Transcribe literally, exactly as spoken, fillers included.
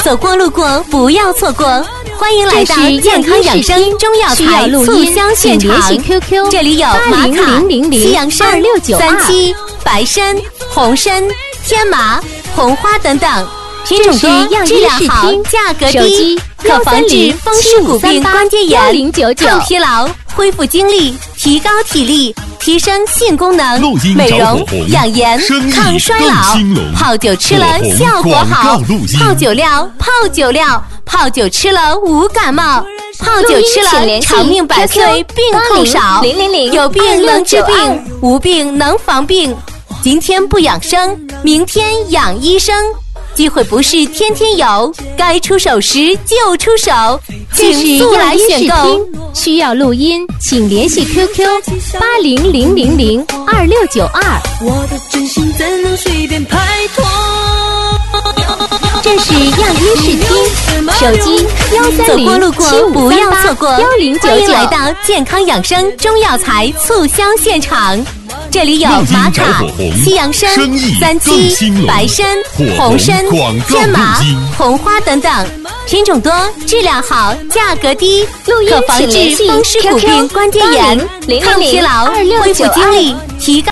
走过路过不要错过，欢迎来到健康养生中药材促销现场。这里有玛卡、西洋参、三七、白参、红参、天麻、红花等等，品种多，质量好，价格低，可防治风湿骨病、关节炎、抗疲劳、恢复精力、提高体力、提升性功能、美容、养颜、抗衰老。泡酒吃了效果好，泡酒料，泡酒料，泡酒吃了无感冒。泡酒吃了长命百岁，病痛少。有病能治病，无病能防病。今天不养生，明天养医生。机会不是天天有，该出手时就出手，请速来选购。 需要录音，请联系 Q Q 八零零零零二六九二。 我的真心怎能随便拍拖？ 这是样医视听，手机幺三零走过路过不要错过， 幺零九九。 欢迎来到健康养生中药材促销现场。这里有玛卡、西洋参、三七、白参、红参、天麻、红花等等，品种多，质量好，价格低，可防治风湿骨病、关节炎、抗疲劳、恢复精力、提高